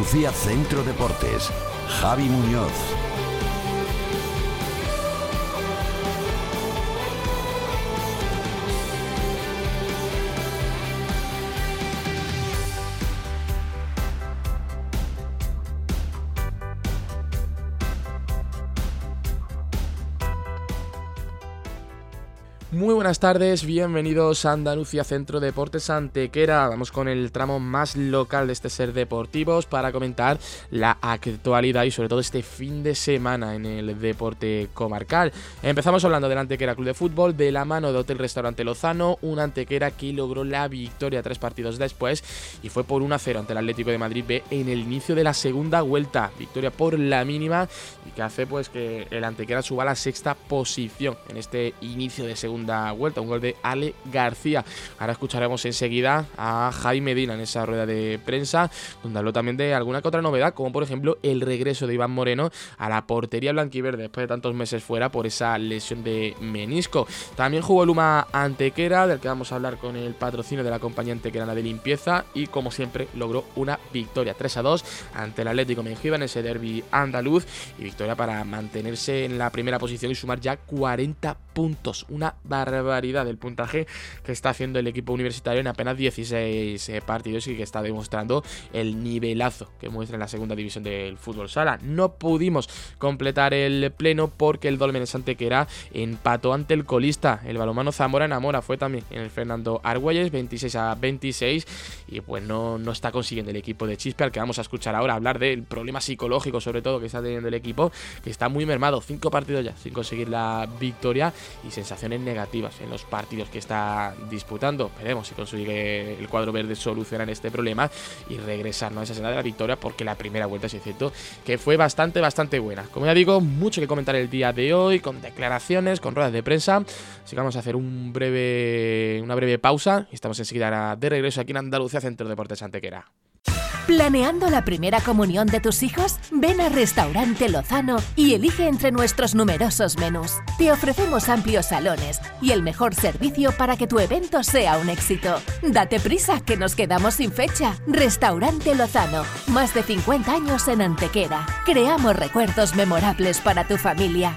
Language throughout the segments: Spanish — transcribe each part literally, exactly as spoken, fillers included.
Andalucía Centro Deportes, Javi Muñoz. Muy buenas tardes, bienvenidos a Andalucía Centro Deportes Antequera. Vamos con el tramo más local de este Ser Deportivos para comentar la actualidad y sobre todo este fin de semana en el deporte comarcal. Empezamos hablando del Antequera Club de Fútbol, de la mano de Hotel Restaurante Lozano, un Antequera que logró la victoria tres partidos después y fue por uno a cero ante el Atlético de Madrid B en el inicio de la segunda vuelta. Victoria por la mínima y que hace pues que el Antequera suba a la sexta posición en este inicio de segunda vuelta, un gol de Ale García. Ahora escucharemos enseguida a Javi Medina en esa rueda de prensa, donde habló también de alguna que otra novedad, como por ejemplo el regreso de Iván Moreno a la portería blanquiverde después de tantos meses fuera por esa lesión de menisco. También jugó el Luma Antequera, del que vamos a hablar con el patrocinio de la compañía antequerana de limpieza, y como siempre logró una victoria tres a dos ante el Atlético Mengíbar en ese derbi andaluz, y victoria para mantenerse en la primera posición y sumar ya cuarenta puntos, una barbaridad del puntaje que está haciendo el equipo universitario en apenas dieciséis eh, partidos y que está demostrando el nivelazo que muestra en la segunda división del fútbol sala. No pudimos completar el pleno porque el Dólmenes Antequera empató ante el colista, el balonmano Zamora Enamora. Fue también en el Fernando Argüelles, veintiséis a veintiséis, y pues no, no está consiguiendo el equipo de Chispe, al que vamos a escuchar ahora hablar del problema psicológico sobre todo que está teniendo el equipo, que está muy mermado. Cinco partidos ya sin conseguir la victoria y sensaciones negativas en los partidos que está disputando. Veremos si consigue el cuadro verde solucionar este problema y regresar, ¿no?, a esa senda de la victoria, porque la primera vuelta sí es cierto que fue bastante, bastante buena. Como ya digo, mucho que comentar el día de hoy, con declaraciones, con ruedas de prensa, así que vamos a hacer un breve, una breve pausa y estamos enseguida de regreso aquí en Andalucía Centro Deportes Antequera. ¿Planeando la primera comunión de tus hijos? Ven a Restaurante Lozano y elige entre nuestros numerosos menús. Te ofrecemos amplios salones y el mejor servicio para que tu evento sea un éxito. Date prisa, que nos quedamos sin fecha. Restaurante Lozano, más de cincuenta años en Antequera. Creamos recuerdos memorables para tu familia.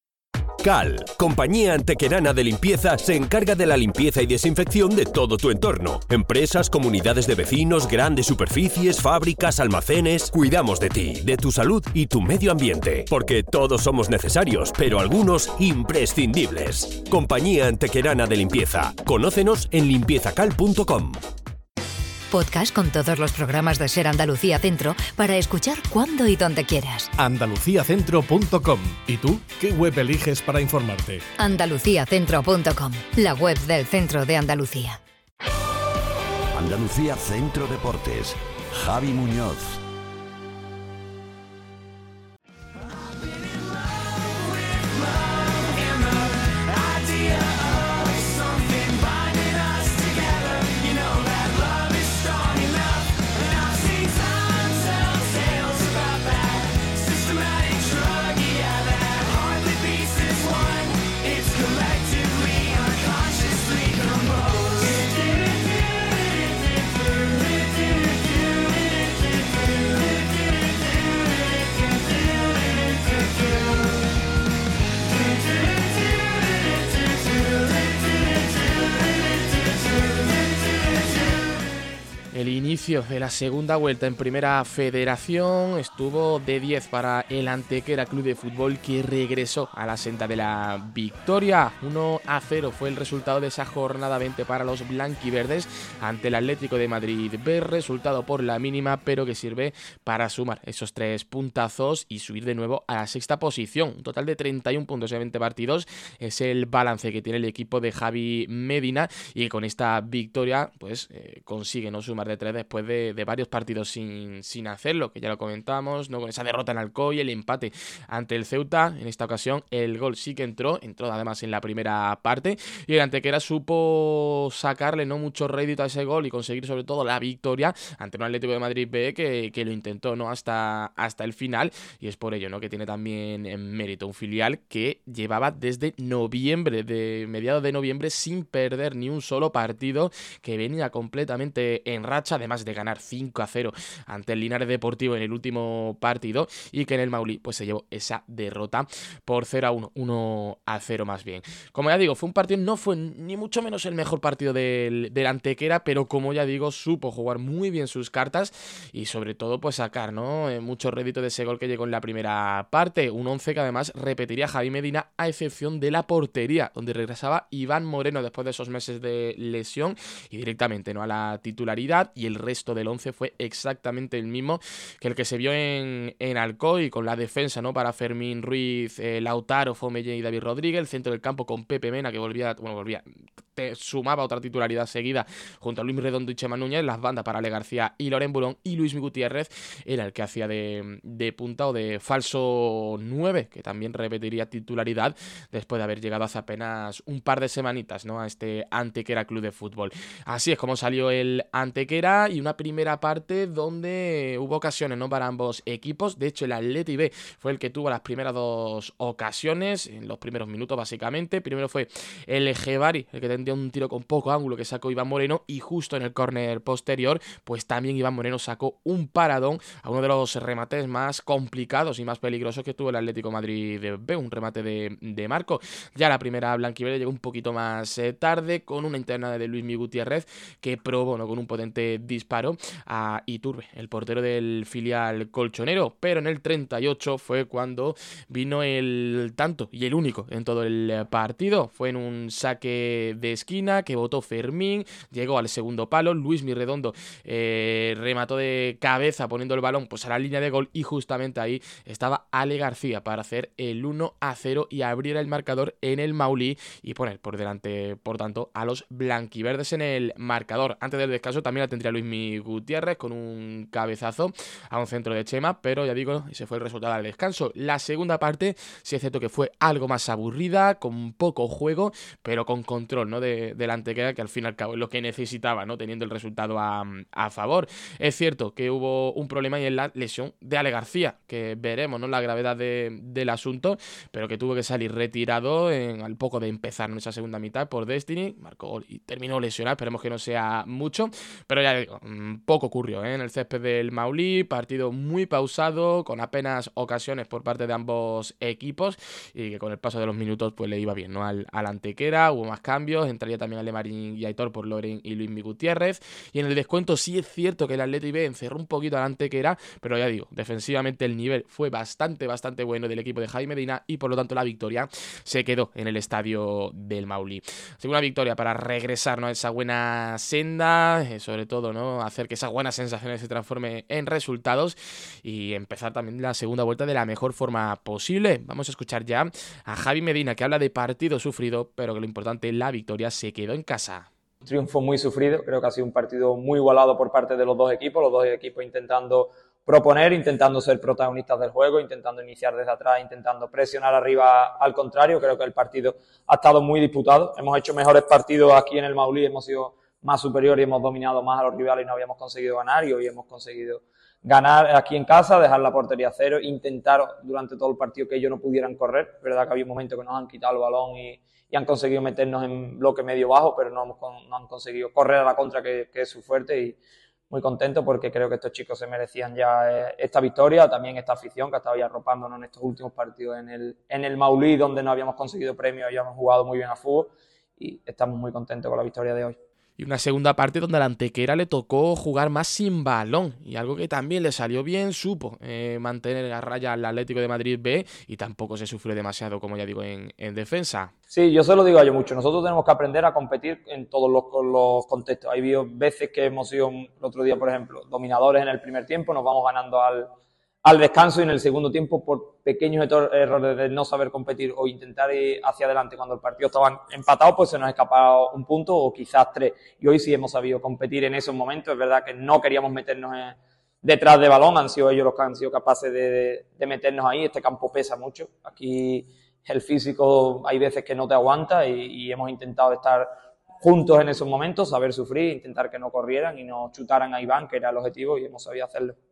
Cal, compañía antequerana de limpieza, se encarga de la limpieza y desinfección de todo tu entorno. Empresas, comunidades de vecinos, grandes superficies, fábricas, almacenes. Cuidamos de ti, de tu salud y tu medio ambiente. Porque todos somos necesarios, pero algunos imprescindibles. Compañía antequerana de limpieza. Conócenos en limpieza cal punto com. Podcast con todos los programas de Ser Andalucía Centro para escuchar cuando y donde quieras. andalucía centro punto com. ¿Y tú? ¿Qué web eliges para informarte? andalucía centro punto com, la web del Centro de Andalucía. Andalucía Centro Deportes, Javi Muñoz. El inicio de la segunda vuelta en Primera Federación estuvo de diez para el Antequera Club de Fútbol, que regresó a la senda de la victoria. uno a cero fue el resultado de esa jornada veinte para los blanquiverdes ante el Atlético de Madrid B, resultado por la mínima, pero que sirve para sumar esos tres puntazos y subir de nuevo a la sexta posición. Un total de treinta y un puntos en veinte partidos es el balance que tiene el equipo de Javi Medina, y con esta victoria pues eh, consigue no sumar de tres después de, de varios partidos sin, sin hacerlo, que ya lo comentamos, ¿no?, con esa derrota en Alcoy, el empate ante el Ceuta. En esta ocasión el gol sí que entró, entró además en la primera parte, y el Antequera supo sacarle no mucho rédito a ese gol y conseguir sobre todo la victoria ante un Atlético de Madrid B que, que lo intentó, ¿no?, hasta, hasta el final, y es por ello, ¿no?, que tiene también en mérito un filial que llevaba desde noviembre, de mediados de noviembre, sin perder ni un solo partido, que venía completamente en racha, además de ganar cinco a cero ante el Linares Deportivo en el último partido, y que en el Maulí pues se llevó esa derrota por cero a uno, uno a cero más bien. Como ya digo, fue un partido, no fue ni mucho menos el mejor partido del, del Antequera, pero como ya digo, supo jugar muy bien sus cartas y sobre todo pues sacar, ¿no?, eh, mucho rédito de ese gol que llegó en la primera parte, un once que además repetiría Javi Medina a excepción de la portería, donde regresaba Iván Moreno después de esos meses de lesión y directamente, ¿no?, a la titularidad, y el resto del once fue exactamente el mismo que el que se vio en, en Alcoy, con la defensa, ¿no?, para Fermín Ruiz, eh, Lautaro, Fomelle y David Rodríguez, el centro del campo con Pepe Mena, que volvía, bueno, volvía, te sumaba otra titularidad seguida junto a Luis Redondo y Chema Núñez, las bandas para Ale García y Loren Burón, y Luis Gutiérrez era el que hacía de, de punta o de falso nueve, que también repetiría titularidad después de haber llegado hace apenas un par de semanitas, ¿no?, a este Antequera Club de Fútbol. Así es como salió el Antequera, y una primera parte donde hubo ocasiones, ¿no?, para ambos equipos. De hecho, el Atleti B fue el que tuvo las primeras dos ocasiones en los primeros minutos, básicamente. Primero fue el Gebari, el que tendría un tiro con poco ángulo que sacó Iván Moreno, y justo en el córner posterior pues también Iván Moreno sacó un paradón a uno de los remates más complicados y más peligrosos que tuvo el Atlético de Madrid B, un remate de, de Marco. Ya la primera blanquiverde llegó un poquito más eh, tarde, con una interna de Luis Gutiérrez que probó, ¿no?, con un potente disparo a Iturbe, el portero del filial colchonero, pero en el treinta y ocho fue cuando vino el tanto, y el único en todo el partido. Fue en un saque de esquina que botó Fermín, llegó al segundo palo, Luis Mirredondo eh, remató de cabeza poniendo el balón pues a la línea de gol, y justamente ahí estaba Ale García para hacer el uno a cero y abrir el marcador en el Maulí y poner por delante, por tanto, a los blanquiverdes en el marcador. Antes del descanso también la tendría Luis Gutiérrez con un cabezazo a un centro de Chema, pero ya digo, ese fue el resultado del descanso. La segunda parte sí es cierto que fue algo más aburrida, con poco juego, pero con control, ¿no?, de, de la Antequera, que al fin y al cabo es lo que necesitaba, ¿no?, teniendo el resultado a, a favor. Es cierto que hubo un problema y en la lesión de Ale García, que veremos, ¿no?, la gravedad de, del asunto, pero que tuvo que salir retirado en, al poco de empezar en esa segunda mitad por Destiny, marcó gol y terminó lesionado, esperemos que no sea mucho, pero ya digo, poco ocurrió, ¿eh?, en el césped del Maulí, partido muy pausado, con apenas ocasiones por parte de ambos equipos, y que con el paso de los minutos pues le iba bien, ¿no?, al, al Antequera. Hubo más cambios, entraría también Alemarín y Aitor por Loren y Luis Gutiérrez, y en el descuento sí es cierto que el Atleti B encerró un poquito al Antequera, pero ya digo, defensivamente el nivel fue bastante, bastante bueno del equipo de Javi Medina, y por lo tanto la victoria se quedó en el estadio del Maulí. Así que una victoria para regresar, ¿no?, a esa buena senda, eh, sobre todo, ¿no?, hacer que esas buenas sensaciones se transformen en resultados y empezar también la segunda vuelta de la mejor forma posible. Vamos a escuchar ya a Javi Medina, que habla de partido sufrido, pero que lo importante, la victoria se quedó en casa. Un triunfo muy sufrido, creo que ha sido un partido muy igualado por parte de los dos equipos, los dos equipos intentando proponer, intentando ser protagonistas del juego, intentando iniciar desde atrás, intentando presionar arriba al contrario. Creo que el partido ha estado muy disputado, hemos hecho mejores partidos aquí en el Maulí, hemos sido más superiores y hemos dominado más a los rivales y no habíamos conseguido ganar, y hoy hemos conseguido ganar aquí en casa, dejar la portería a cero, intentar durante todo el partido que ellos no pudieran correr. Es verdad que había un momento que nos han quitado el balón y, y han conseguido meternos en bloque medio-bajo, pero no, hemos, no han conseguido correr a la contra, que, que es su fuerte, y muy contento porque creo que estos chicos se merecían ya esta victoria, también esta afición que ha estado ya arropándonos en estos últimos partidos en el, en el Maulí, donde no habíamos conseguido premios, habíamos jugado muy bien a fútbol, y estamos muy contentos con la victoria de hoy. Y una segunda parte donde a la Antequera le tocó jugar más sin balón, y algo que también le salió bien, supo eh, mantener a raya al Atlético de Madrid B, y tampoco se sufrió demasiado, como ya digo, en, en defensa. Sí, yo se lo digo a ellos mucho, nosotros tenemos que aprender a competir en todos los, los contextos. Hay habido veces que hemos sido, el otro día por ejemplo, dominadores en el primer tiempo, nos vamos ganando al, al descanso, y en el segundo tiempo por pequeños errores de no saber competir o intentar ir hacia adelante cuando el partido estaba empatado, pues se nos ha escapado un punto o quizás tres. Y hoy sí hemos sabido competir en esos momentos. Es verdad que no queríamos meternos en, detrás de balón, han sido ellos los que han sido capaces de, de, de meternos ahí. Este campo pesa mucho. Aquí el físico hay veces que no te aguanta, y, y hemos intentado estar juntos en esos momentos, saber sufrir, intentar que no corrieran y no chutaran a Iván, que era el objetivo, y hemos sabido hacerlo.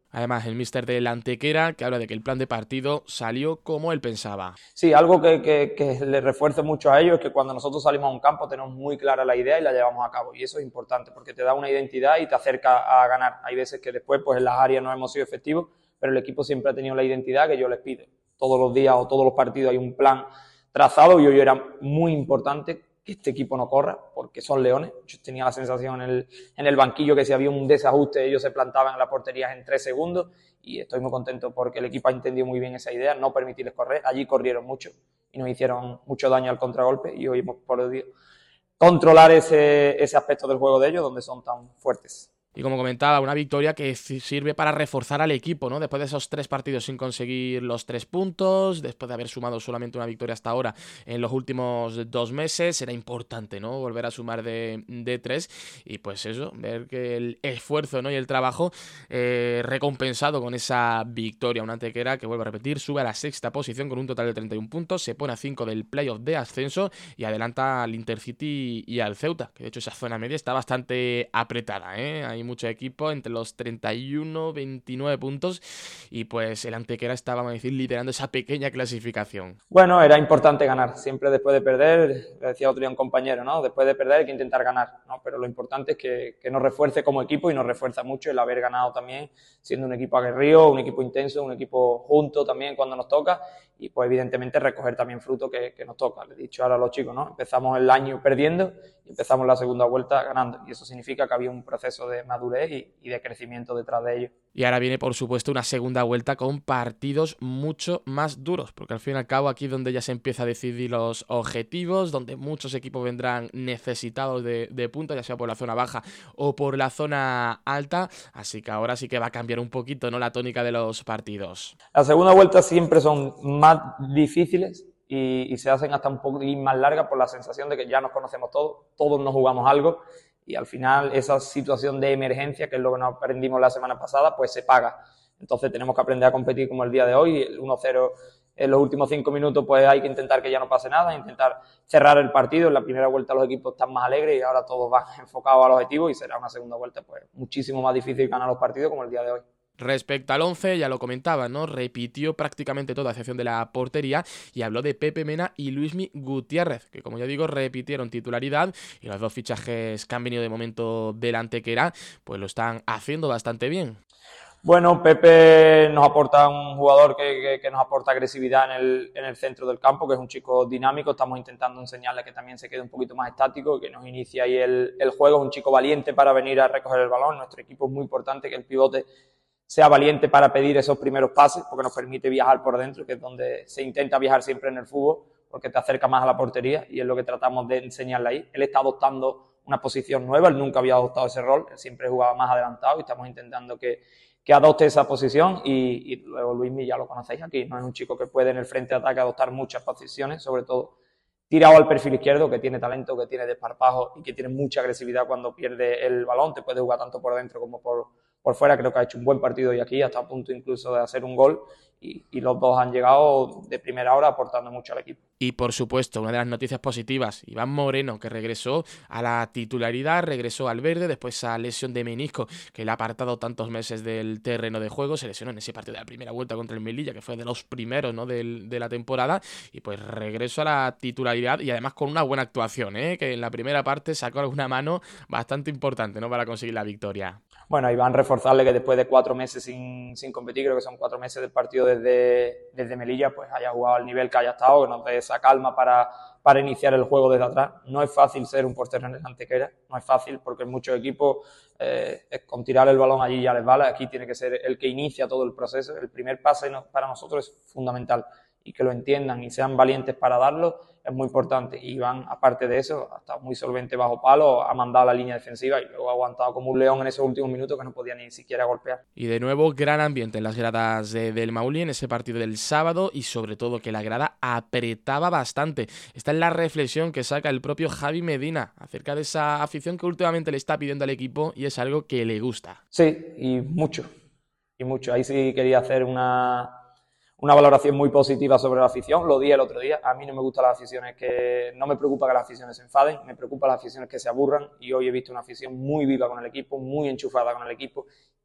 Además, el míster del Antequera, que habla de que el plan de partido salió como él pensaba. Sí, algo que, que, que le refuerce mucho a ellos es que cuando nosotros salimos a un campo tenemos muy clara la idea y la llevamos a cabo. Y eso es importante porque te da una identidad y te acerca a ganar. Hay veces que después pues en las áreas no hemos sido efectivos, pero el equipo siempre ha tenido la identidad que yo les pido. Todos los días o todos los partidos hay un plan trazado y hoy era muy importante que este equipo no corra, porque son leones. Yo tenía la sensación en el, en el banquillo que si había un desajuste ellos se plantaban en la portería en tres segundos y estoy muy contento porque el equipo ha entendido muy bien esa idea, no permitirles correr. Allí corrieron mucho y nos hicieron mucho daño al contragolpe y hoy hemos podido controlar ese, ese aspecto del juego de ellos donde son tan fuertes. Y como comentaba, una victoria que sirve para reforzar al equipo, ¿no? Después de esos tres partidos sin conseguir los tres puntos, después de haber sumado solamente una victoria hasta ahora en los últimos dos meses, era importante, ¿no? Volver a sumar de, de tres y pues eso, ver que el esfuerzo, ¿no? y el trabajo eh, recompensado con esa victoria. Una Antequera que, vuelvo a repetir, sube a la sexta posición con un total de treinta y un puntos, se pone a cinco del playoff de ascenso y adelanta al Intercity y al Ceuta, que de hecho esa zona media está bastante apretada, ¿eh? Hay mucho equipo entre los treinta y uno, veintinueve puntos y pues el Antequera estaba, vamos a decir, liderando esa pequeña clasificación. Bueno, era importante ganar, siempre después de perder, le decía otro día un compañero, ¿no? Después de perder hay que intentar ganar, ¿no? Pero lo importante es que, que nos refuerce como equipo y nos refuerza mucho el haber ganado también, siendo un equipo aguerrido, un equipo intenso, un equipo junto también cuando nos toca y pues evidentemente recoger también fruto que, que nos toca. Le he dicho ahora a los chicos, ¿no? Empezamos el año perdiendo y empezamos la segunda vuelta ganando y eso significa que había un proceso de madurez y, y de crecimiento detrás de ellos. Y ahora viene, por supuesto, una segunda vuelta con partidos mucho más duros, porque al fin y al cabo aquí es donde ya se empieza a decidir los objetivos, donde muchos equipos vendrán necesitados de, de puntos, ya sea por la zona baja o por la zona alta, así que ahora sí que va a cambiar un poquito, ¿no?, la tónica de los partidos. La segunda vuelta siempre son más difíciles y, y se hacen hasta un poquito más largas por la sensación de que ya nos conocemos todos, todos nos jugamos algo. Y al final esa situación de emergencia, que es lo que nos aprendimos la semana pasada, pues se paga. Entonces tenemos que aprender a competir como el día de hoy. El uno cero en los últimos cinco minutos pues hay que intentar que ya no pase nada, intentar cerrar el partido. En la primera vuelta los equipos están más alegres y ahora todos van enfocados al objetivo y será una segunda vuelta pues muchísimo más difícil ganar los partidos como el día de hoy. Respecto al once, ya lo comentaba, ¿no? Repitió prácticamente toda, a excepción de la portería, y habló de Pepe Mena y Luismi Gutiérrez, que como ya digo, repitieron titularidad, y los dos fichajes que han venido de momento del Antequera, pues lo están haciendo bastante bien. Bueno, Pepe nos aporta un jugador que, que, que nos aporta agresividad en el, en el centro del campo, que es un chico dinámico. Estamos intentando enseñarle que también se quede un poquito más estático, que nos inicie ahí el, el juego. Es un chico valiente para venir a recoger el balón. Nuestro equipo es muy importante que el pivote sea valiente para pedir esos primeros pases, porque nos permite viajar por dentro, que es donde se intenta viajar siempre en el fútbol, porque te acerca más a la portería y es lo que tratamos de enseñarle ahí. Él está adoptando una posición nueva, él nunca había adoptado ese rol, él siempre jugaba más adelantado y estamos intentando que, que adopte esa posición y, y luego Luismi ya lo conocéis aquí, no es un chico que puede en el frente de ataque adoptar muchas posiciones, sobre todo tirado al perfil izquierdo, que tiene talento, que tiene desparpajo y que tiene mucha agresividad cuando pierde el balón, te puede jugar tanto por dentro como por, por fuera. Creo que ha hecho un buen partido y aquí hasta a punto incluso de hacer un gol y, y los dos han llegado de primera hora aportando mucho al equipo. Y por supuesto, una de las noticias positivas, Iván Moreno, que regresó a la titularidad, regresó al verde después esa lesión de menisco que le ha apartado tantos meses del terreno de juego, se lesionó en ese partido de la primera vuelta contra el Melilla, que fue de los primeros, ¿no?, del, de la temporada, y pues regresó a la titularidad y además con una buena actuación, ¿eh?, que en la primera parte sacó alguna mano bastante importante, ¿no?, para conseguir la victoria. Bueno, ahí van a reforzarle que después de cuatro meses sin, sin competir, creo que son cuatro meses del partido desde, desde Melilla, pues haya jugado al nivel que haya estado, que nos dé esa calma para, para iniciar el juego desde atrás. No es fácil ser un portero en el Antequera, no es fácil porque en muchos equipos eh, con tirar el balón allí ya les vale. Aquí tiene que ser el que inicia todo el proceso. El primer pase para nosotros es fundamental y que lo entiendan y sean valientes para darlo es muy importante. Y Iván, aparte de eso, ha estado muy solvente bajo palo, ha mandado la línea defensiva y luego ha aguantado como un león en esos últimos minutos que no podía ni siquiera golpear. Y de nuevo, gran ambiente en las gradas de, del Mauli en ese partido del sábado y sobre todo que la grada apretaba bastante. Esta es la reflexión que saca el propio Javi Medina acerca de esa afición que últimamente le está pidiendo al equipo y es algo que le gusta. Sí, y mucho, y mucho. Ahí sí quería hacer una... una valoración muy positiva sobre la afición, lo dije el otro día, a mí no me gustan las aficiones que, no me preocupa que las aficiones se enfaden, me preocupa las aficiones que se aburran y hoy he visto una afición muy viva con el equipo, muy enchufada con el equipo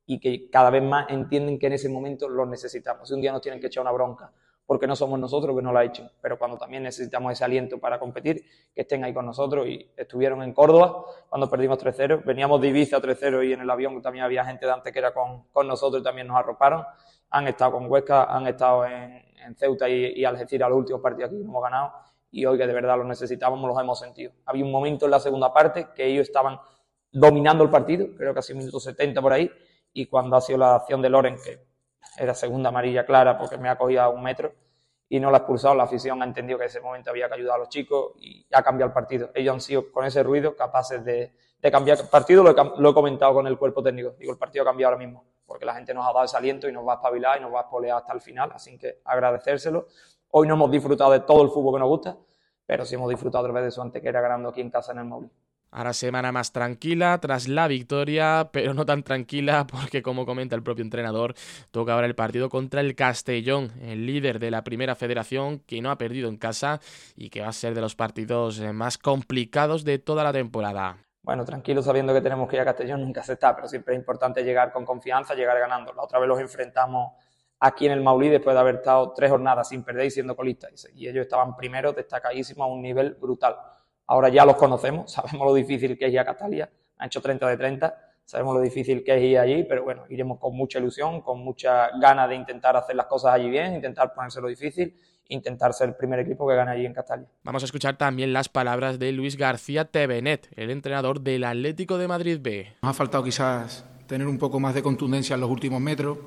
y que cada vez más entienden que en ese momento los necesitamos. Si un día nos tienen que echar una bronca porque no somos nosotros que nos la echen, pero cuando también necesitamos ese aliento para competir, que estén ahí con nosotros. Y estuvieron en Córdoba cuando perdimos tres cero, veníamos de Ibiza tres cero y en el avión también había gente de Antequera con, con nosotros y también nos arroparon. Han estado con Huesca, han estado en, en Ceuta y, y Algeciras, los últimos partidos aquí que hemos ganado, y hoy que de verdad los necesitábamos, los hemos sentido. Había un momento en la segunda parte que ellos estaban dominando el partido, creo que ha sido minuto setenta por ahí, y cuando ha sido la acción de Loren, que era segunda amarilla clara porque me ha cogido a un metro y no la ha expulsado, la afición ha entendido que en ese momento había que ayudar a los chicos y ha cambiado el partido. Ellos han sido, con ese ruido, capaces de, de cambiar el partido. Lo he, lo he comentado con el cuerpo técnico. Digo, el partido ha cambiado ahora mismo porque la gente nos ha dado ese aliento y nos va a espabilar y nos va a espolear hasta el final. Así que agradecérselo. Hoy no hemos disfrutado de todo el fútbol que nos gusta, pero sí hemos disfrutado otra vez de su Antequera ganando aquí en casa en el Maule. Ahora semana más tranquila tras la victoria, pero no tan tranquila porque, como comenta el propio entrenador, toca ahora el partido contra el Castellón, el líder de la Primera Federación, que no ha perdido en casa y que va a ser de los partidos más complicados de toda la temporada. Bueno, tranquilo sabiendo que tenemos que ir a Castellón, nunca se está, pero siempre es importante llegar con confianza, llegar ganando. La otra vez los enfrentamos aquí en el Maulí después de haber estado tres jornadas sin perder y siendo colistas, y ellos estaban primeros, destacadísimos, a un nivel brutal. Ahora ya los conocemos, sabemos lo difícil que es ir a Catalia, han hecho treinta de treinta, sabemos lo difícil que es ir allí, pero bueno, iremos con mucha ilusión, con mucha ganas de intentar hacer las cosas allí bien, intentar ponérselo difícil, intentar ser el primer equipo que gane allí en Catalia. Vamos a escuchar también las palabras de Luis García Tevenet, el entrenador del Atlético de Madrid B. Nos ha faltado quizás tener un poco más de contundencia en los últimos metros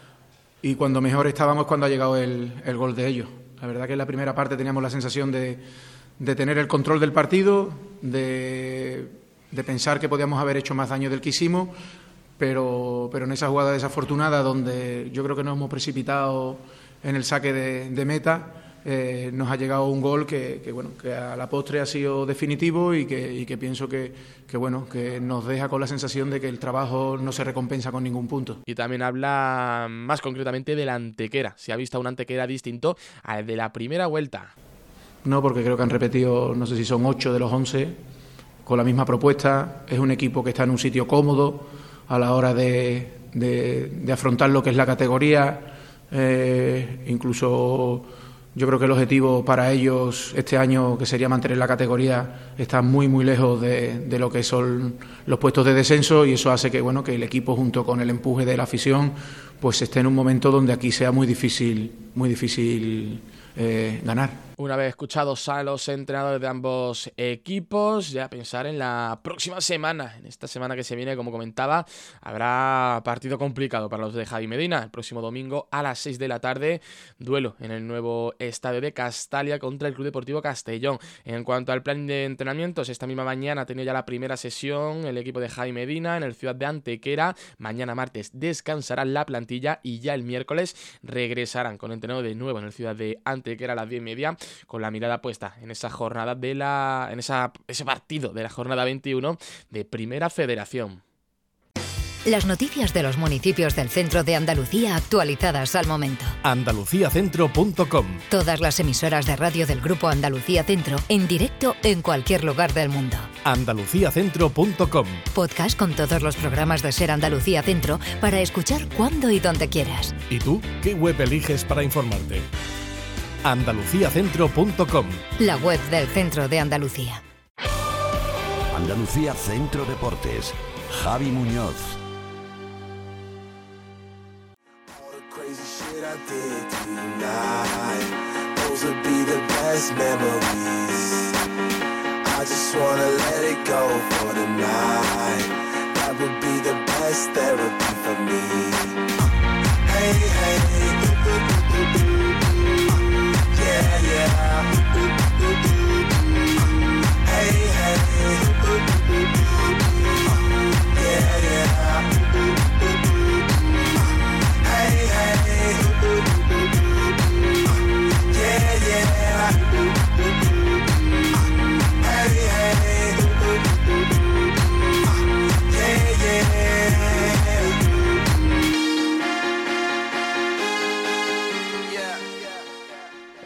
y cuando mejor estábamos cuando ha llegado el, el gol de ellos. La verdad que en la primera parte teníamos la sensación de... de tener el control del partido, de, de pensar que podíamos haber hecho más daño del que hicimos, pero, pero en esa jugada desafortunada donde yo creo que nos hemos precipitado en el saque de, de meta, eh, nos ha llegado un gol que, que, bueno, que a la postre ha sido definitivo y que, y que pienso que, que, bueno, que nos deja con la sensación de que el trabajo no se recompensa con ningún punto. Y también habla más concretamente de la Antequera, se ha visto a un Antequera distinto al de la primera vuelta. No, porque creo que han repetido, no sé si son ocho de los once, con la misma propuesta. Es un equipo que está en un sitio cómodo a la hora de, de, de afrontar lo que es la categoría. Eh, incluso yo creo que el objetivo para ellos este año, que sería mantener la categoría, está muy muy lejos de, de lo que son los puestos de descenso, y eso hace que, bueno, que el equipo, junto con el empuje de la afición, pues esté en un momento donde aquí sea muy difícil, muy difícil eh, ganar. Una vez escuchados a los entrenadores de ambos equipos, ya pensar en la próxima semana. En esta semana que se viene, como comentaba, habrá partido complicado para los de Javi Medina. El próximo domingo a las seis de la tarde, duelo en el nuevo estadio de Castalia contra el Club Deportivo Castellón. En cuanto al plan de entrenamientos, esta misma mañana ha tenido ya la primera sesión el equipo de Javi Medina en el Ciudad de Antequera. Mañana martes descansará la plantilla y ya el miércoles regresarán con entrenador de nuevo en el Ciudad de Antequera a las diez y media, con la mirada puesta en esa jornada de la en esa ese partido de la jornada veintiuno de Primera Federación. Las noticias de los municipios del centro de Andalucía actualizadas al momento. andalucía centro punto com. Todas las emisoras de radio del Grupo Andalucía Centro en directo en cualquier lugar del mundo. andalucía centro punto com. Podcast con todos los programas de Ser Andalucía Centro para escuchar cuando y donde quieras. ¿Y tú qué web eliges para informarte? andalucía centro punto com. La web del Centro de Andalucía. Andalucía Centro Deportes. Javi Muñoz. Yeah, yeah. Hey, hey. Yeah, yeah. Hey, hey. Yeah, yeah. Hey, hey. Yeah, yeah.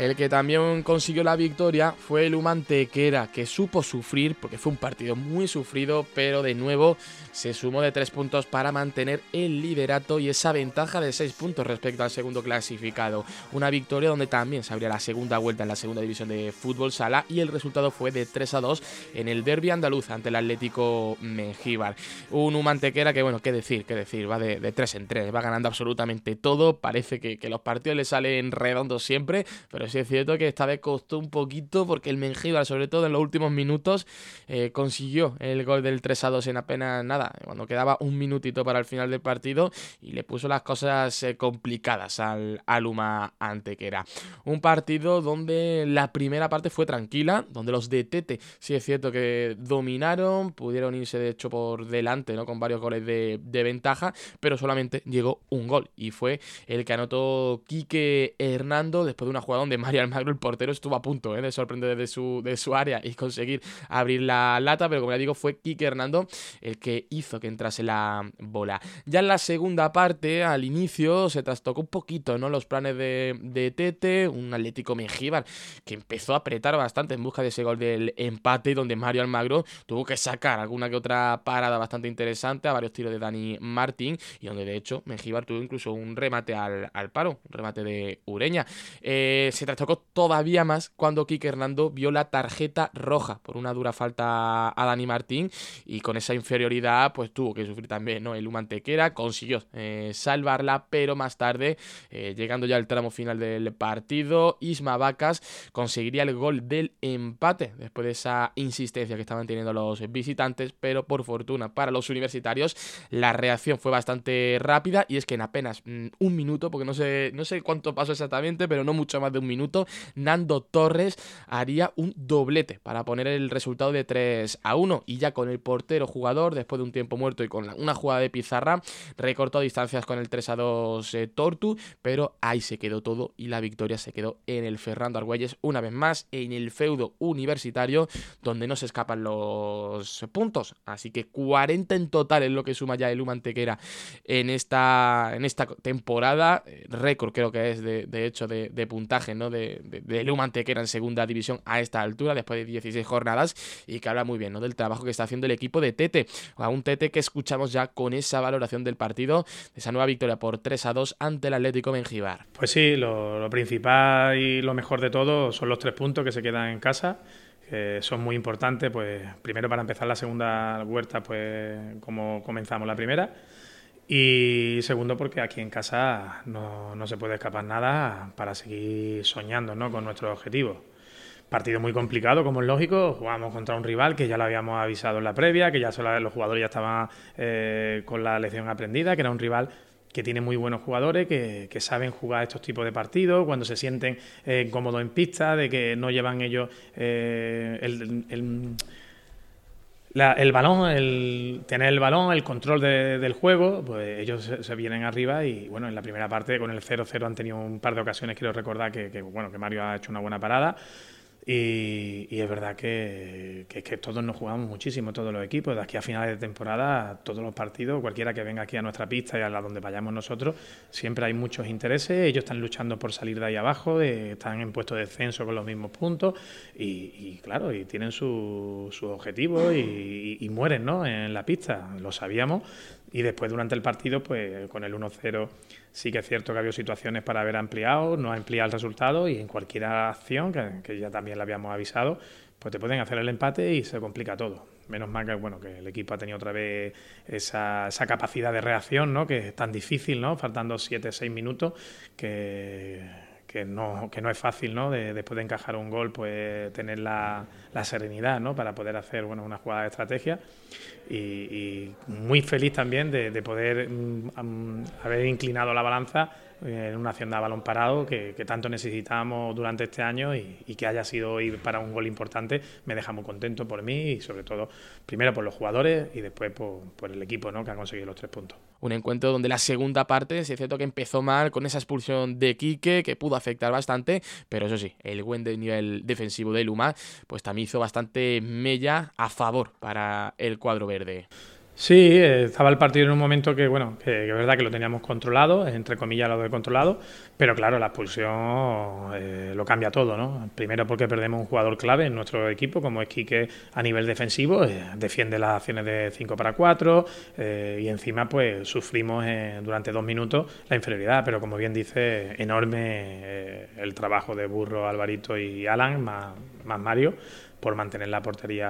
El que también consiguió la victoria fue el Luma Antequera, que supo sufrir, porque fue un partido muy sufrido, pero de nuevo se sumó de tres puntos para mantener el liderato y esa ventaja de seis puntos respecto al segundo clasificado. Una victoria donde también se abría la segunda vuelta en la segunda división de fútbol sala y el resultado fue de tres a dos en el derbi andaluz ante el Atlético Mengíbar. Un Luma Antequera que, bueno, qué decir, qué decir, va de, de tres en tres, va ganando absolutamente todo, parece que, que los partidos le salen redondos siempre, pero sí es cierto que esta vez costó un poquito porque el Mengíbar, sobre todo en los últimos minutos, eh, consiguió el gol del tres a dos en apenas nada, cuando quedaba un minutito para el final del partido y le puso las cosas eh, complicadas al, al Luma Antequera. Un partido donde la primera parte fue tranquila, donde los de Tete sí es cierto que dominaron, pudieron irse de hecho por delante, ¿no?, con varios goles de, de ventaja, pero solamente llegó un gol y fue el que anotó Quique Hernando después de una jugada donde Mario Almagro, el portero, estuvo a punto ¿eh? de sorprender desde su, de su área y conseguir abrir la lata, pero como ya digo, fue Quique Hernando el que hizo que entrase la bola. Ya en la segunda parte, al inicio, se trastocó un poquito, ¿no?, los planes de, de Tete, un Atlético Mengíbar que empezó a apretar bastante en busca de ese gol del empate, donde Mario Almagro tuvo que sacar alguna que otra parada bastante interesante a varios tiros de Dani Martín, y donde de hecho Mengíbar tuvo incluso un remate al, al paro, un remate de Ureña. Eh, se trastocó todavía más cuando Quique Hernando vio la tarjeta roja por una dura falta a Dani Martín, y con esa inferioridad pues tuvo que sufrir también, ¿no?, el Luma Antequera. Consiguió eh, salvarla, pero más tarde, eh, llegando ya al tramo final del partido, Isma Vacas conseguiría el gol del empate después de esa insistencia que estaban teniendo los visitantes, pero por fortuna para los universitarios la reacción fue bastante rápida, y es que en apenas mm, un minuto, porque no sé, no sé cuánto pasó exactamente, pero no mucho más de un minuto, Nando Torres haría un doblete para poner el resultado de tres a uno, y ya con el portero jugador, después de un tiempo muerto y con una jugada de pizarra, recortó distancias con el tres a dos eh, Tortu, pero ahí se quedó todo y la victoria se quedó en el Fernando Argüelles, una vez más en el feudo universitario, donde no se escapan los puntos. Así que cuarenta en total es lo que suma ya el Luma Antequera en esta, en esta temporada, récord creo que es de, de hecho de, de puntaje, ¿no?, de, de, de Luma Antequera en segunda división a esta altura, después de dieciséis jornadas, y que habla muy bien, ¿no?, del trabajo que está haciendo el equipo de Tete, a un Tete que escuchamos ya con esa valoración del partido, de esa nueva victoria por tres a dos ante el Atlético Mengíbar. Pues sí, lo, lo principal y lo mejor de todo son los tres puntos que se quedan en casa, que son muy importantes, pues primero para empezar la segunda vuelta, pues como comenzamos la primera, y segundo porque aquí en casa no, no se puede escapar nada para seguir soñando, ¿no?, con nuestros objetivos. Partido muy complicado, como es lógico, jugamos contra un rival que ya lo habíamos avisado en la previa, que ya los jugadores ya estaban eh, con la lección aprendida, que era un rival que tiene muy buenos jugadores, que, que saben jugar estos tipos de partidos, cuando se sienten eh, cómodos en pista, de que no llevan ellos eh, el, el, la, el balón, el tener el balón, el control de, del juego, pues ellos se, se vienen arriba y bueno, en la primera parte con el cero cero han tenido un par de ocasiones, quiero recordar que, que, bueno, que Mario ha hecho una buena parada. Y, y es verdad que, que, que todos nos jugamos muchísimo, todos los equipos. De aquí a finales de temporada, todos los partidos, cualquiera que venga aquí a nuestra pista y a la donde vayamos nosotros, siempre hay muchos intereses. Ellos están luchando por salir de ahí abajo, de, están en puestos de descenso con los mismos puntos y, y claro, y tienen sus su objetivos y, y, y mueren, ¿no?, en la pista. Lo sabíamos. Y después, durante el partido, pues con el uno cero sí que es cierto que ha habido situaciones para haber ampliado, no ha ampliado el resultado, y en cualquier acción, que, que ya también le habíamos avisado, pues te pueden hacer el empate y se complica todo. Menos mal que, bueno, que el equipo ha tenido otra vez esa, esa capacidad de reacción, ¿no?, que es tan difícil, ¿no?, faltando siete seis minutos, que... que no, que no es fácil, ¿no?, de, después de encajar un gol, pues tener la, la serenidad, ¿no?, para poder hacer, bueno, una jugada de estrategia, y, y muy feliz también de, de poder um, haber inclinado la balanza en una acción de balón parado que, que tanto necesitábamos durante este año, y, y que haya sido hoy para un gol importante me deja muy contento por mí y sobre todo primero por los jugadores y después por, por el equipo, ¿no?, que ha conseguido los tres puntos. Un encuentro donde la segunda parte, sí es cierto que empezó mal con esa expulsión de Quique, que pudo afectar bastante, pero eso sí, el buen de nivel defensivo de Luma pues también hizo bastante mella a favor para el cuadro verde. Sí, eh, estaba el partido en un momento que, bueno, que, que es verdad que lo teníamos controlado, entre comillas lo de controlado, pero claro, la expulsión eh, lo cambia todo, ¿no? Primero porque perdemos un jugador clave en nuestro equipo, como es Quique a nivel defensivo, eh, defiende las acciones de cinco para cuatro eh, y encima pues sufrimos eh, durante dos minutos la inferioridad, pero como bien dice, enorme eh, el trabajo de Burro, Alvarito y Alan, más, más Mario, por mantener la portería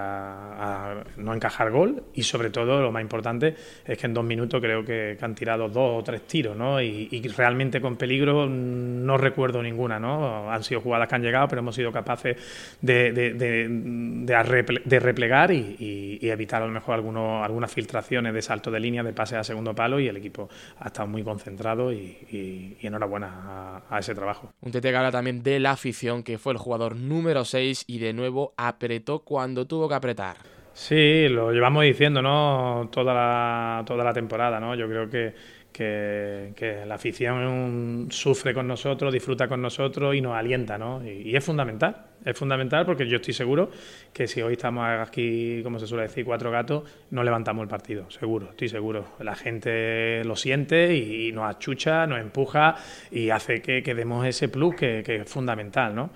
a no encajar gol y sobre todo lo más importante es que en dos minutos creo que, que han tirado dos o tres tiros, ¿no? Y, y realmente con peligro no recuerdo ninguna, ¿no? Han sido jugadas que han llegado pero hemos sido capaces de, de, de, de, reple, de replegar y, y, y evitar a lo mejor algunos, algunas filtraciones de salto de línea, de pase a segundo palo y el equipo ha estado muy concentrado y, y, y enhorabuena a, a ese trabajo. Un Tete que habla también de la afición, que fue el jugador número seis y de nuevo apretó cuando tuvo que apretar. Sí, lo llevamos diciendo, ¿no? Toda la, toda la temporada, ¿no? Yo creo que, que, que la afición sufre con nosotros, disfruta con nosotros y nos alienta, ¿no? Y, y es fundamental, es fundamental porque yo estoy seguro que si hoy estamos aquí, como se suele decir, cuatro gatos, no levantamos el partido, seguro, estoy seguro. La gente lo siente y, y nos achucha, nos empuja y hace que, que demos ese plus que, que es fundamental, ¿no?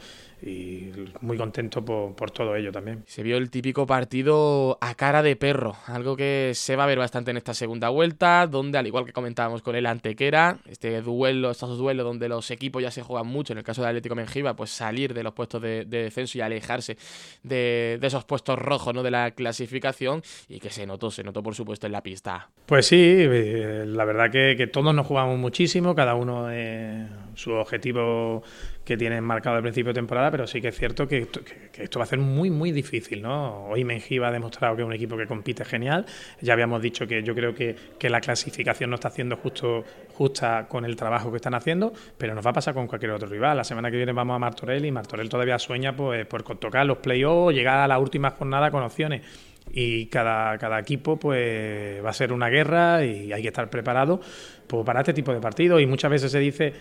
Y muy contento por, por todo ello también. Se vio el típico partido a cara de perro, algo que se va a ver bastante en esta segunda vuelta, donde al igual que comentábamos con el Antequera, este duelo, estos duelos donde los equipos ya se juegan mucho, en el caso del Atlético Mengiba, pues salir de los puestos de, de descenso y alejarse de, de esos puestos rojos, ¿no? De la clasificación, y que se notó, se notó por supuesto en la pista. Pues sí, la verdad que, que todos nos jugamos muchísimo, cada uno eh, su objetivo que tienen marcado al principio de temporada, pero sí que es cierto que esto, que, que esto va a ser muy, muy difícil, ¿no? Hoy Mengiba ha demostrado que es un equipo que compite genial. Ya habíamos dicho que yo creo que, que la clasificación no está haciendo justo justa con el trabajo que están haciendo, pero nos va a pasar con cualquier otro rival. La semana que viene vamos a Martorell y Martorell todavía sueña pues, por tocar los play-offs, llegar a la última jornada con opciones. Y cada, cada equipo pues va a ser una guerra y hay que estar preparado pues, para este tipo de partidos. Y muchas veces se dice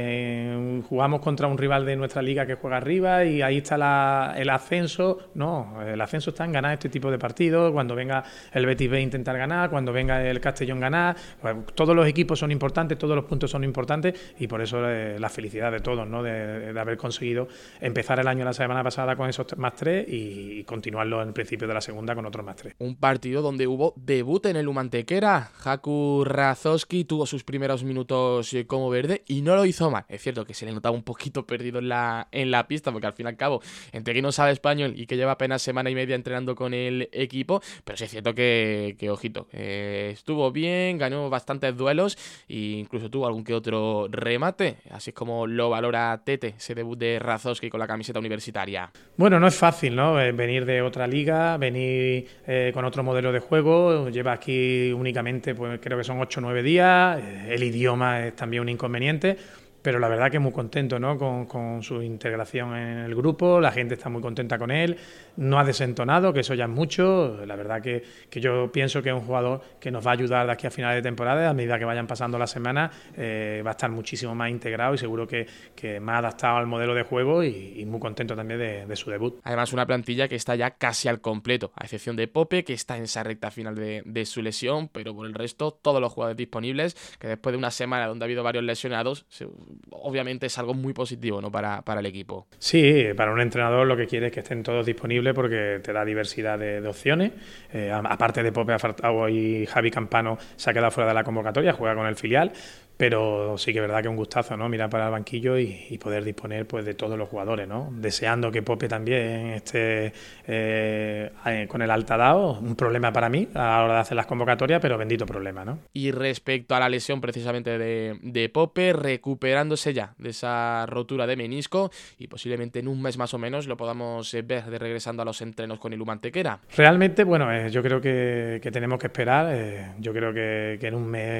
eh, jugamos contra un rival de nuestra liga que juega arriba y ahí está la, el ascenso. No, el ascenso está en ganar este tipo de partidos. Cuando venga el Betis B intentar ganar, cuando venga el Castellón ganar, pues, todos los equipos son importantes, todos los puntos son importantes y por eso eh, la felicidad de todos, ¿no? de, de haber conseguido empezar el año la semana pasada con esos más tres y, y continuarlo en el principio de la segunda con otros más tres. Un partido donde hubo debut en el Humantequera. Haku Razowski tuvo sus primeros minutos como verde y no lo hizo mal. Es cierto que se le notaba un poquito perdido en la, en la pista, porque al fin y al cabo, entre que no sabe español y que lleva apenas semana y media entrenando con el equipo, pero sí es cierto que, que ojito, eh, estuvo bien, ganó bastantes duelos e incluso tuvo algún que otro remate. Así es como lo valora Tete, ese debut de Razowski con la camiseta universitaria. Bueno, no es fácil, ¿no? Venir de otra liga, venir eh, con otro modelo de juego, lleva aquí únicamente, pues creo que son ocho o nueve días, el idioma es también un inconveniente, pero la verdad que muy contento, ¿no? con, con su integración en el grupo, la gente está muy contenta con él, no ha desentonado, que eso ya es mucho, la verdad que, que yo pienso que es un jugador que nos va a ayudar de aquí a finales de temporada, a medida que vayan pasando las semanas eh, va a estar muchísimo más integrado y seguro que, que más adaptado al modelo de juego y, y muy contento también de, de su debut. Además una plantilla que está ya casi al completo, a excepción de Pope, que está en esa recta final de, de su lesión, pero por el resto todos los jugadores disponibles, que después de una semana donde ha habido varios lesionados, se, obviamente es algo muy positivo, ¿no? para, para el equipo. Sí, para un entrenador lo que quiere es que estén todos disponibles porque te da diversidad de, de opciones. Eh, aparte de Pope Afartao y Javi Campano se ha quedado fuera de la convocatoria, juega con el filial, pero sí que es verdad que es un gustazo, ¿no? Mirar para el banquillo y, y poder disponer pues de todos los jugadores, ¿no? Deseando que Pope también esté eh, con el alta dado, un problema para mí a la hora de hacer las convocatorias, pero bendito problema, ¿no? Y respecto a la lesión precisamente de, de Pope, recuperándose ya de esa rotura de menisco y posiblemente en un mes más o menos lo podamos ver de regresando a los entrenos con el Humantequera. Realmente, bueno, eh, yo creo que, que tenemos que esperar, eh, yo creo que, que en un mes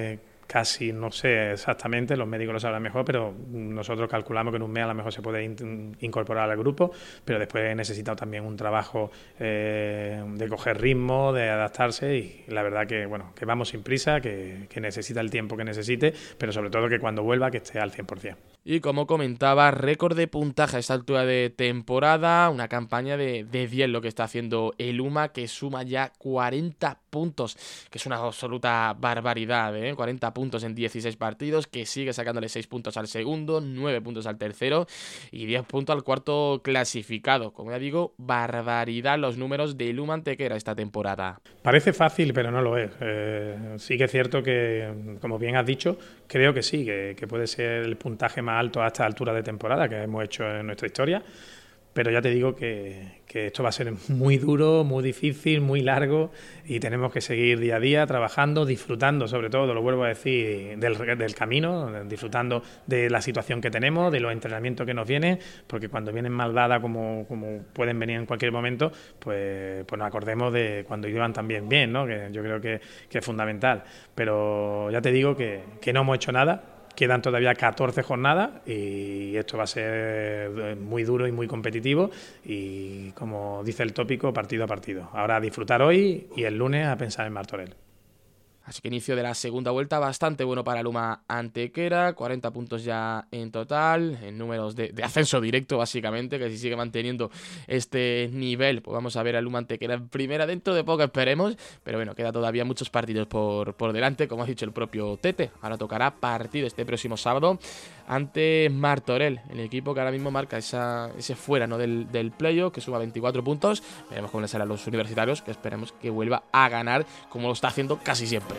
casi no sé exactamente, los médicos lo sabrán mejor, pero nosotros calculamos que en un mes a lo mejor se puede in- incorporar al grupo, pero después necesita también un trabajo eh, de coger ritmo, de adaptarse, y la verdad que bueno, que vamos sin prisa, que, que necesita el tiempo que necesite, pero sobre todo que cuando vuelva que esté al cien por ciento. Y como comentaba, récord de puntaje a esta altura de temporada, una campaña de, de diez lo que está haciendo el U M A, que suma ya cuarenta puntos, que es una absoluta barbaridad, ¿eh? cuarenta puntos en dieciséis partidos, que sigue sacándole seis puntos al segundo, nueve puntos al tercero y diez puntos al cuarto clasificado. Como ya digo, barbaridad los números del U M A Antequera esta temporada. Parece fácil, pero no lo es. Eh, sí que es cierto que, como bien has dicho, creo que sí, que, que puede ser el puntaje más alto a esta altura de temporada que hemos hecho en nuestra historia, pero ya te digo que, que esto va a ser muy duro, muy difícil, muy largo, y tenemos que seguir día a día trabajando, disfrutando sobre todo, lo vuelvo a decir, del, del camino, disfrutando de la situación que tenemos, de los entrenamientos que nos vienen, porque cuando vienen mal dadas como, como pueden venir en cualquier momento, pues, pues nos acordemos de cuando iban también bien, ¿no? Que yo creo que, que es fundamental. Pero ya te digo que, que no hemos hecho nada. Quedan todavía catorce jornadas y esto va a ser muy duro y muy competitivo y, como dice el tópico, partido a partido. Ahora a disfrutar hoy y el lunes a pensar en Martorell. Así que inicio de la segunda vuelta bastante bueno para el U M A Antequera, cuarenta puntos ya en total, en números de, de ascenso directo básicamente, que si sigue manteniendo este nivel, pues vamos a ver al U M A Antequera en primera dentro de poco, esperemos, pero bueno, queda todavía muchos partidos por, por delante, como ha dicho el propio Tete. Ahora tocará partido este próximo sábado ante Martorell, el equipo que ahora mismo marca esa, ese fuera, ¿no? del, del playoff, que suma veinticuatro puntos. Veremos cómo les salen a los universitarios, que esperemos que vuelva a ganar como lo está haciendo casi siempre.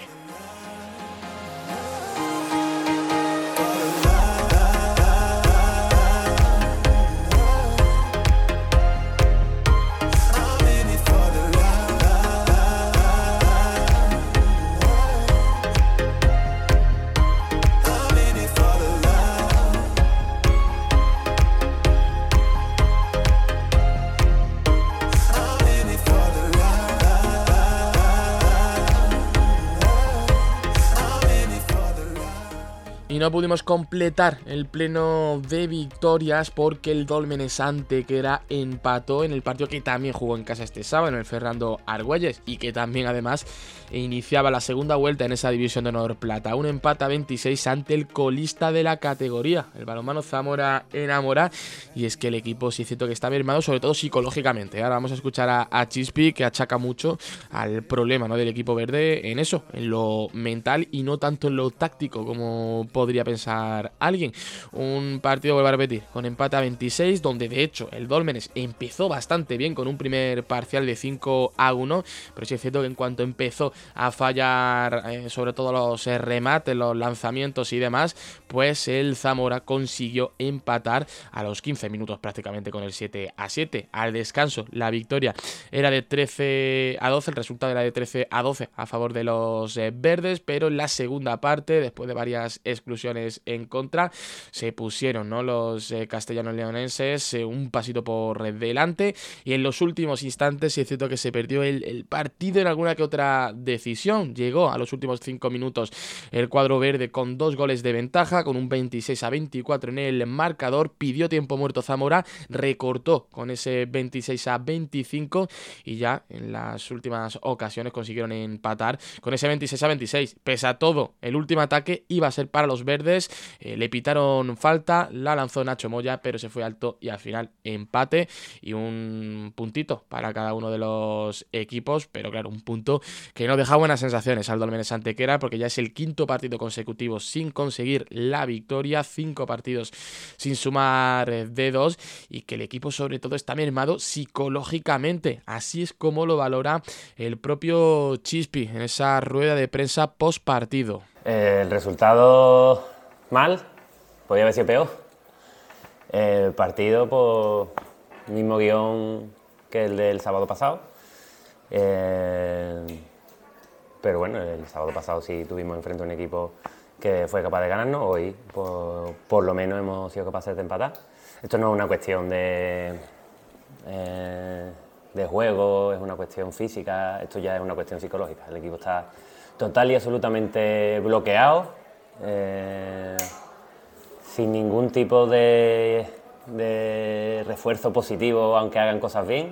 Y no pudimos completar el pleno de victorias porque el Dólmenes Antequera empató en el partido que también jugó en casa este sábado, en el Fernando Argüelles, y que también además iniciaba la segunda vuelta en esa división de honor plata. Un empate a veintiséis ante el colista de la categoría, el Balonmano Zamora Enamora, y es que el equipo sí es cierto que está mermado, sobre todo psicológicamente. Ahora vamos a escuchar a, a Chispi, que achaca mucho al problema, ¿no? del equipo verde en eso, en lo mental y no tanto en lo táctico como podría pensar alguien. Un partido, vuelvo a repetir, con empate a veintiséis, donde de hecho el Dólmenes empezó bastante bien con un primer parcial de cinco a uno, pero sí es cierto que en cuanto empezó a fallar eh, sobre todo los eh, remates, los lanzamientos y demás, pues el Zamora consiguió empatar a los quince minutos prácticamente con el siete a siete. Al descanso la victoria era de trece a doce, el resultado era de trece a doce a favor de los eh, verdes, pero en la segunda parte, después de varias exclusiones en contra, se pusieron, ¿no? los eh, castellanos leonenses eh, un pasito por delante, y en los últimos instantes sí es cierto que se perdió el, el partido en alguna que otra decisión. Llegó a los últimos cinco minutos el cuadro verde con dos goles de ventaja, con un veintiséis a veinticuatro en el marcador, pidió tiempo muerto Zamora, recortó con ese veintiséis a veinticinco y ya en las últimas ocasiones consiguieron empatar con ese veintiséis a veintiséis. Pese a todo, el último ataque iba a ser para los verdes, eh, le pitaron falta, la lanzó Nacho Moya, pero se fue alto y al final empate y un puntito para cada uno de los equipos, pero claro, un punto que no deja buenas sensaciones al Dólmenes Antequera, porque ya es el quinto partido consecutivo sin conseguir la victoria, cinco partidos sin sumar dedos, y que el equipo sobre todo está mermado psicológicamente. Así es como lo valora el propio Chispi en esa rueda de prensa post partido. El resultado mal, podía haber sido peor. El partido, pues, mismo guión que el del sábado pasado. Eh, pero bueno, el sábado pasado sí tuvimos enfrente a un equipo que fue capaz de ganarnos. Hoy, por, por lo menos, hemos sido capaces de empatar. Esto no es una cuestión de, eh, de juego, es una cuestión física, esto ya es una cuestión psicológica. El equipo está total y absolutamente bloqueados, eh, sin ningún tipo de, de refuerzo positivo, aunque hagan cosas bien.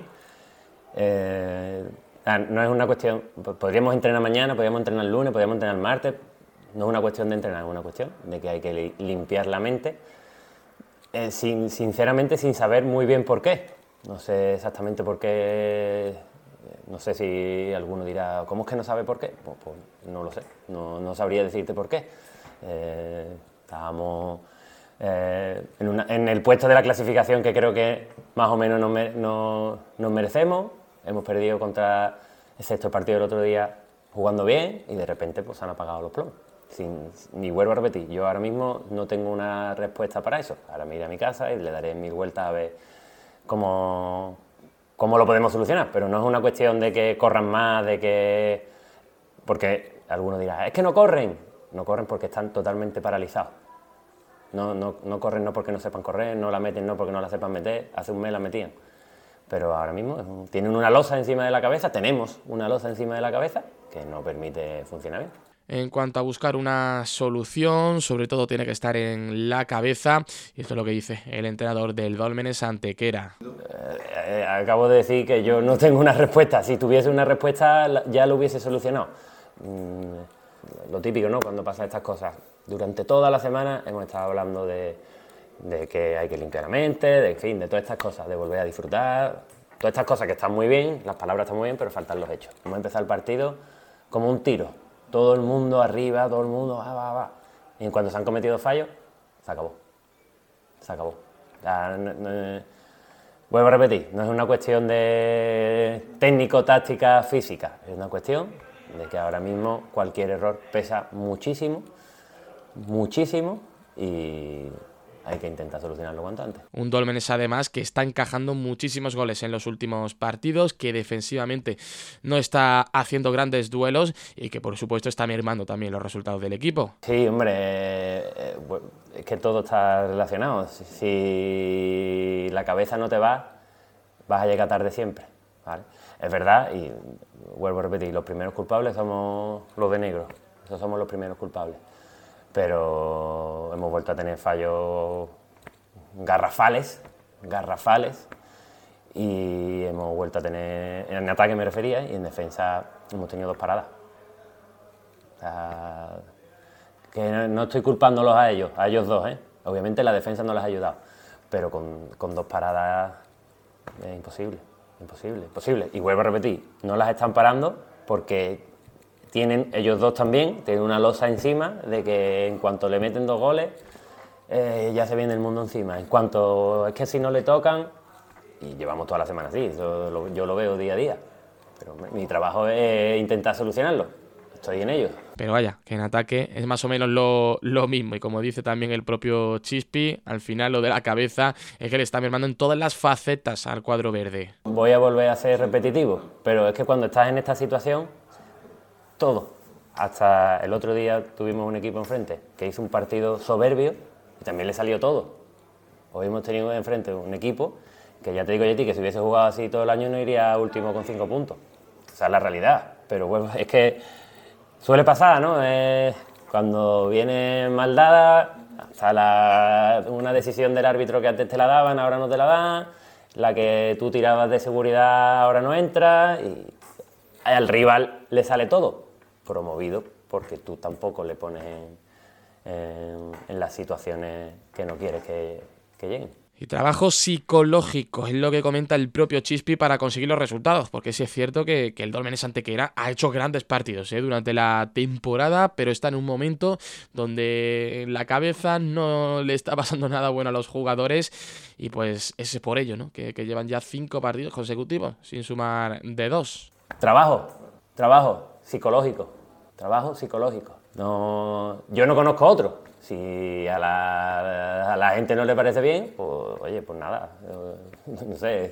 Eh, no es una cuestión, podríamos entrenar mañana, podríamos entrenar el lunes, podríamos entrenar el martes, no es una cuestión de entrenar, es una cuestión de que hay que li- limpiar la mente, eh, sin, sinceramente sin saber muy bien por qué. No sé exactamente por qué, no sé si alguno dirá, ¿cómo es que no sabe por qué? Pues, pues no lo sé, no, no sabría decirte por qué. Eh, estábamos eh, en, una, en el puesto de la clasificación que creo que más o menos nos, me, no, nos merecemos, hemos perdido contra, excepto el partido del otro día, jugando bien y de repente pues se han apagado los plomos. Sin, ni vuelvo a repetir, yo ahora mismo no tengo una respuesta para eso. Ahora me iré a mi casa y le daré mil vueltas a ver cómo, cómo lo podemos solucionar, pero no es una cuestión de que corran más, de que... Porque alguno dirá, es que no corren. No corren porque están totalmente paralizados. No, no, no corren no porque no sepan correr, no la meten no porque no la sepan meter, hace un mes la metían. Pero ahora mismo es un, tienen una losa encima de la cabeza, tenemos una losa encima de la cabeza que no permite funcionar bien. En cuanto a buscar una solución, sobre todo tiene que estar en la cabeza, y esto es lo que dice el entrenador del Dólmenes Antequera. Eh, eh, acabo de decir que yo no tengo una respuesta. Si tuviese una respuesta ya lo hubiese solucionado. Mm, lo típico, ¿no? Cuando pasan estas cosas. Durante toda la semana hemos estado hablando de, de que hay que limpiar la mente, de, en fin, de todas estas cosas, de volver a disfrutar. Todas estas cosas que están muy bien, las palabras están muy bien, pero faltan los hechos. Hemos empezado el partido como un tiro. Todo el mundo arriba, todo el mundo va, va, va. Y en cuanto se han cometido fallos, se acabó. Se acabó. Ya, no, no, vuelvo a repetir, no es una cuestión de técnico, táctica, física. Es una cuestión de que ahora mismo cualquier error pesa muchísimo, muchísimo, y hay que intentar solucionarlo cuanto antes. Un Dólmenes además que está encajando muchísimos goles en los últimos partidos, que defensivamente no está haciendo grandes duelos y que por supuesto está mermando también los resultados del equipo. Sí, hombre, eh, es que todo está relacionado. Si, si la cabeza no te va, vas a llegar tarde siempre, ¿vale? Es verdad, y vuelvo a repetir, los primeros culpables somos los de negro, esos somos los primeros culpables. Pero hemos vuelto a tener fallos garrafales, garrafales, y hemos vuelto a tener, en ataque me refería, y en defensa hemos tenido dos paradas. O sea, que no, no estoy culpándolos a ellos, a ellos dos, ¿eh? Obviamente la defensa no les ha ayudado, pero con, con dos paradas es imposible, imposible, imposible. Y vuelvo a repetir, no las están parando porque... Tienen, ellos dos también, tienen una losa encima de que en cuanto le meten dos goles, eh, ya se viene el mundo encima. En cuanto, es que si no le tocan, y llevamos toda la semana así, yo lo, yo lo veo día a día, pero mi trabajo es intentar solucionarlo, estoy en ello. Pero vaya, que en ataque es más o menos lo, lo mismo, y como dice también el propio Chispi, al final lo de la cabeza es que le está mermando en todas las facetas al cuadro verde. Voy a volver a ser repetitivo, pero es que cuando estás en esta situación, todo. Hasta el otro día tuvimos un equipo enfrente que hizo un partido soberbio y también le salió todo. Hoy hemos tenido enfrente un equipo que ya te digo, Yeti, que si hubiese jugado así todo el año no iría último con cinco puntos. Esa es la realidad. Pero bueno, es que suele pasar, ¿no? Eh, cuando viene mal dada, hasta la, una decisión del árbitro que antes te la daban, ahora no te la dan, la que tú tirabas de seguridad ahora no entra, y al rival le sale todo. Promovido porque tú tampoco le pones en, en, en las situaciones que no quieres que, que lleguen. Y trabajo psicológico es lo que comenta el propio Chispi para conseguir los resultados, porque sí es cierto que, que el Dólmenes Antequera ha hecho grandes partidos ¿eh? durante la temporada, pero está en un momento donde en la cabeza no le está pasando nada bueno a los jugadores, y pues es por ello, ¿no? que, que llevan ya cinco partidos consecutivos sin sumar de dos. Trabajo, trabajo psicológico, trabajo psicológico. No, yo no conozco otro. Si a la, a la gente no le parece bien, pues oye, pues nada, no sé,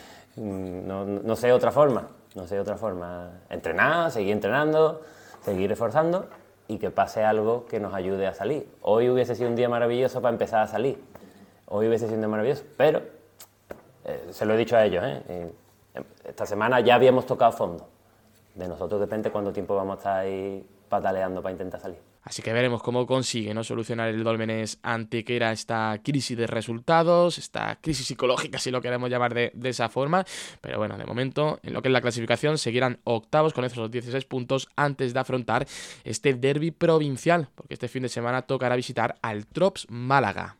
no, no sé otra forma, no sé otra forma. Entrenar, seguir entrenando, seguir reforzando y que pase algo que nos ayude a salir. Hoy hubiese sido un día maravilloso para empezar a salir, hoy hubiese sido un día maravilloso, pero eh, se lo he dicho a ellos, ¿eh? Esta semana ya habíamos tocado fondo. De nosotros depende cuánto tiempo vamos a estar ahí pataleando para intentar salir. Así que veremos cómo consigue, ¿no?, solucionar el Dólmenes Antequera esta crisis de resultados, esta crisis psicológica, si lo queremos llamar de, de esa forma. Pero bueno, de momento, en lo que es la clasificación, seguirán octavos con esos dieciséis puntos antes de afrontar este derbi provincial, porque este fin de semana tocará visitar al Trops Málaga.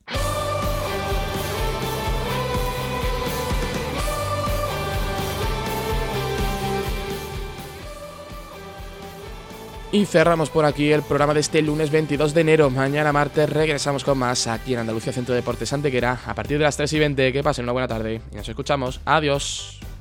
Y cerramos por aquí el programa de este lunes veintidós de enero. Mañana martes regresamos con más aquí en Andalucía Centro de Deportes Antequera a partir de las tres y veinte. Que pasen una buena tarde y nos escuchamos. Adiós.